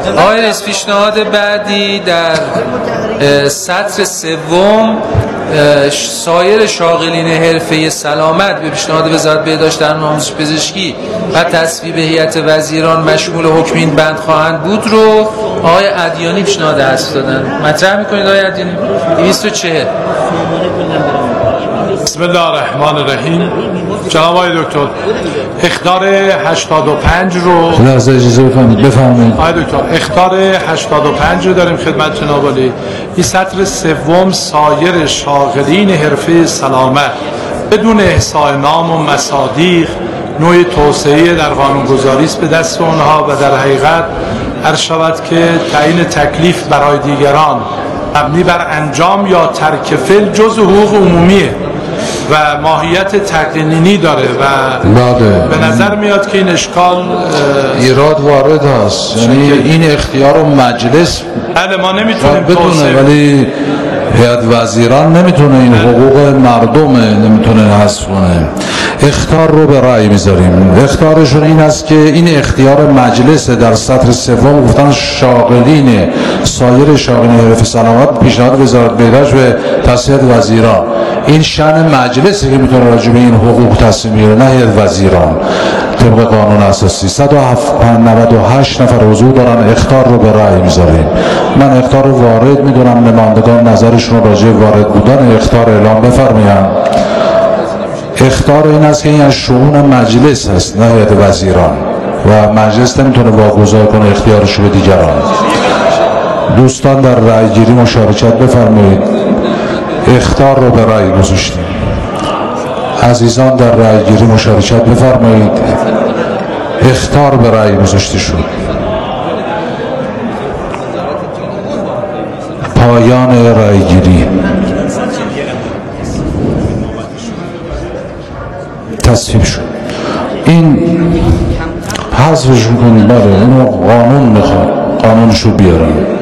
آقای رئیس، پیشنهاد بعدی در سطر سوم سایر شاغلین حرفه سلامت به پیشنهاد وزارت بهداشت در آموزش پزشکی و تصویب هیئت وزیران مشمول حکم این بند خواهند بود رو آقای عدیانی پیشنهاد حذف دادن. مطرح میکنید آقای عدیانی؟ 240. بسم الله الرحمن الرحیم. جناب آقای دکتر، اخطار 85 رو لحظه اجازه بفرمایید. آقای دکتر، اخطار 85 رو داریم خدمت جناب عالی. این سطر سوم سایر شاغلین حرفه سلامت بدون احصاء نام و مصادیق نوع توسعه در قانونگذاری است به دست اونها و در حقیقت عرض شود که تعیین تکلیف برای دیگران مبنی بر انجام یا ترک فعل جزء حقوق عمومیه و ماهیت تقنینی داره و به نظر میاد که این اشکال ایراد وارد هست. یعنی این اختیار رو مجلس بله ما نمیتونیم بدونه، ولی هیئت وزیران نمیتونه این حقوق مردمه نمیتونه حذف کنه. اختیار رو به رأی میذاریم. اختیارشون این است که این اختیار مجلس در سطر سوم گفتن شاغلین سایر شاغلین حرفه سلامت پیشنهاد وزارت بهداشت به تصویب وزیران. این شأن مجلسی که میتونه راجع به این حقوق تصمیم بگیره، نه هیئت وزیران. طبق قانون اساسی 198 نفر حضور دارن. اختیار رو به رأی میذاریم. من اختیار رو وارد میدونم، نمایندگان نظرشون راجع به وارد بودن اختیار اعلام بفرمایند. اختیار این است که این از شؤون مجلس هست نه هیئت وزیران و مجلس نمیتونه واگذار کنه اختیارش رو به دیگران. دوستان در رأی گیری مشارکت بفرمایید. اختیار رو به رأی گذاشتیم. عزیزان در رأی گیری مشارکت بفرمایید. اختیار به رأی گذاشته شد. پایان رأی گیری. تصویب شد. این حذفش میکنیم. بله اینو قانون میخواد، قانونشو بیارم.